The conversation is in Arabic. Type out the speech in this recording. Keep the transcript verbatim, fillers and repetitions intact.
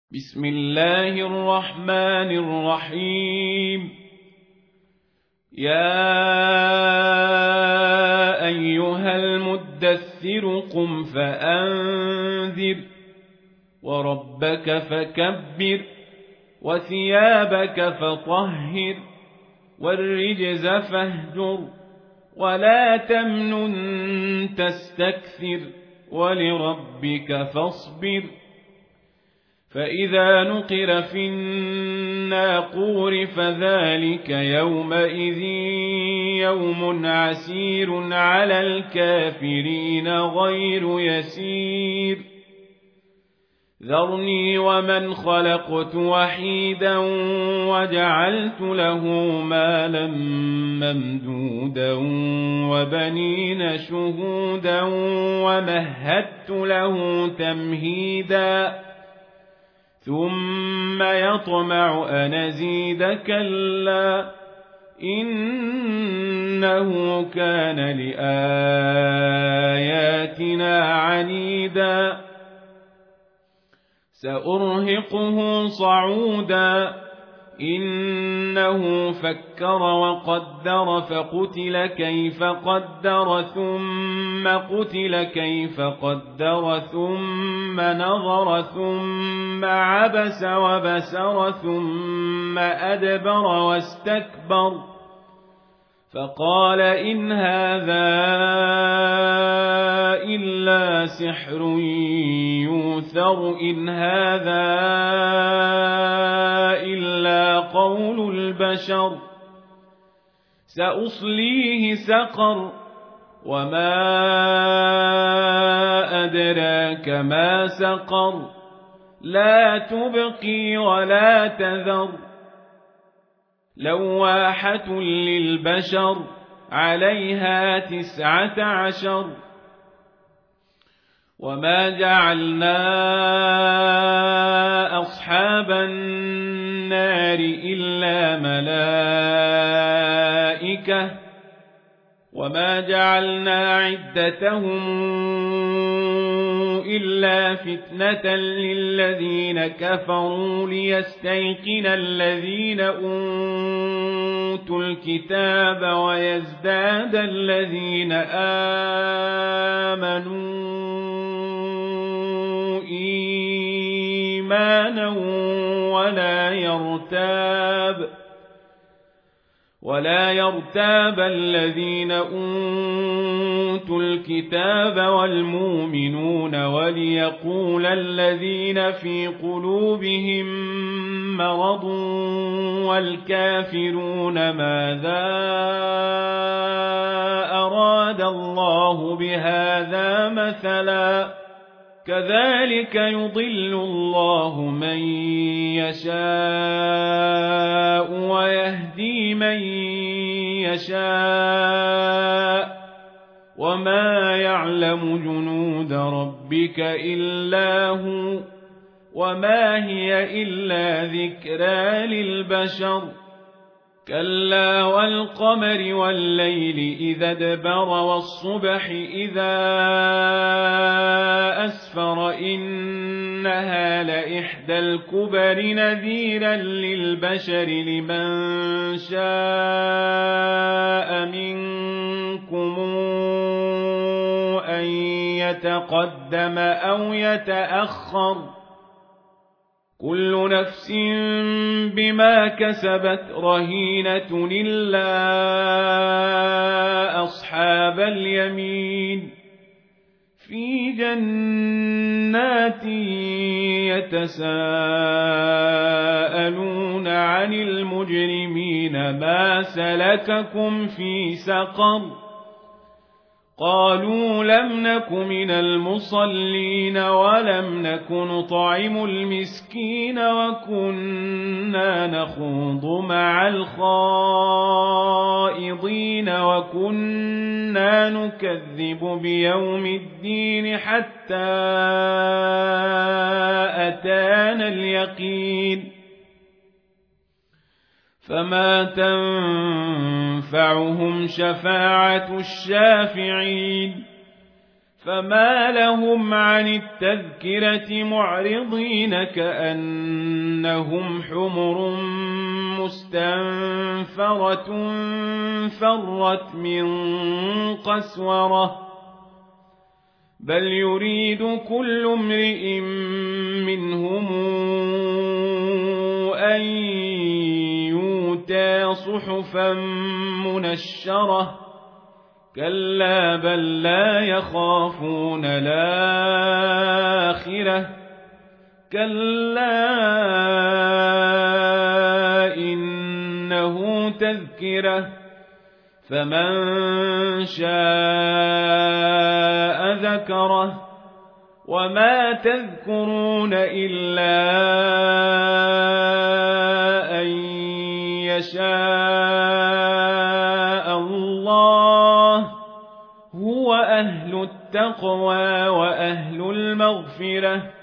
بسم الله الرحمن الرحيم. يا أيها المدثر قم فأنذر وربك فكبر وثيابك فطهر والرجز فاهجر ولا تمنن تستكثر ولربك فاصبر. فإذا نقر في الناقور فذلك يومئذ يوم عسير على الكافرين غير يسير. ذرني ومن خلقت وحيدا وجعلت له مالا ممدودا وبنين شهودا ومهدت له تمهيدا ثم يطمع أن أزيد كلا إنه كان لآياتنا عنيدا. سأرهقه صعودا إنه فكر وقدر فقتل كيف قدر ثم قتل كيف قدر ثم نظر ثم عبس وبسر ثم أدبر واستكبر فقال إن هذا إلا سحر يؤثر إن هذا إلا قول البشر. سأصليه سقر وما أدراك ما سقر لا تبقي ولا تذر لواحة للبشر عليها تسعة عشر. وما جعلنا أصحاب النار إلا ملائكة وما جعلنا عدتهم إلا فتنة للذين كفروا ليستيقن الذين أوتوا الكتاب ويزداد الذين آمنوا إيمانا ولا يرتاب ولا يرتاب الذين أوتوا الكتاب والمؤمنون وليقول الذين في قلوبهم مرض والكافرون ماذا أراد الله بهذا مثلا كذلك يضل الله من يشاء ويهدي من يشاء وما يعلم جنود ربك إلا هو وما هي إلا ذكرى للبشر. كلا والقمر والليل إذا ادبر والصبح إذا أسفر إنها لإحدى الكبر نذيرا للبشر لمن شاء منكم أن يتقدم أو يتأخر كل نفس بما كسبت رهينة إلا أصحاب اليمين في جنات يتساءلون عن المجرمين ما سلككم في سقر قالوا لم نك من المصلين ولم نك نطعم المسكين وكنا نخوض مع الخائضين وكنا نكذب بيوم الدين حتى أتانا اليقين فما تنفعهم شفاعة الشافعين فما لهم عن التذكرة معرضين كأنهم حمر مستنفرة فرت من قسورة بل يريد كل امرئ منهم أن يؤتى صحفا منشرة كلا بل لا يخافون الآخرة كلا إنه تذكرة فمن شاء ذكره وما تذكرون إلا أن يشاء الله هو أهل التقوى وأهل المغفرة